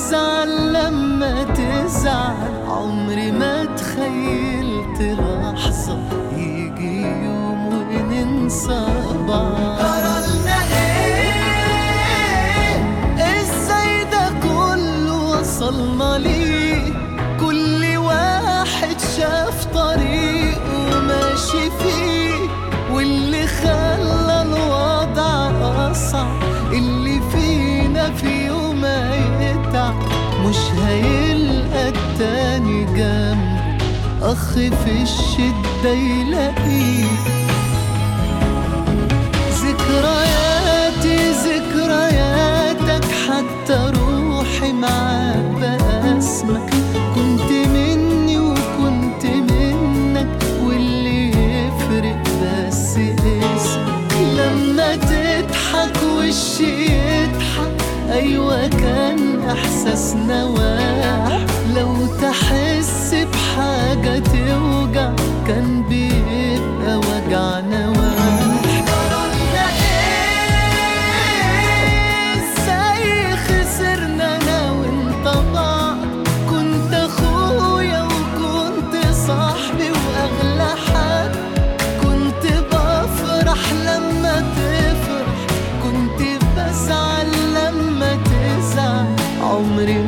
تزعل لما تزعل، عمري ما تخيلت لحظة يجي يوم وننسى بعض. قررنا ايه؟ ازاي ده كله وصلنا ليه؟ كل واحد شاف طريق وماشي فيه، واللي خلى الوضع أصعب اللي فينا في يوم هيتعب مش هيلقى التاني جنبه أخ في الشدة يلاقيه. ذكرياتي ذكرياتك، حتى روحي معاك بقى اسمك. كنت مني وكنت منك، واللي يفرق بس اسمك. لما تضحك وشي يضحك، أيوة كان إحساسنا واحد. لو تحس بحاجة توجع، كان بيبقى وجعنا واحد. قررنا ايه؟ ازاي خسرنا أنا وانت بعض؟ كنت أخويا وكنت صاحبي وأغلى حد. كنت بفرح لما تفرح، كنت بزعل لما تزعل. عمري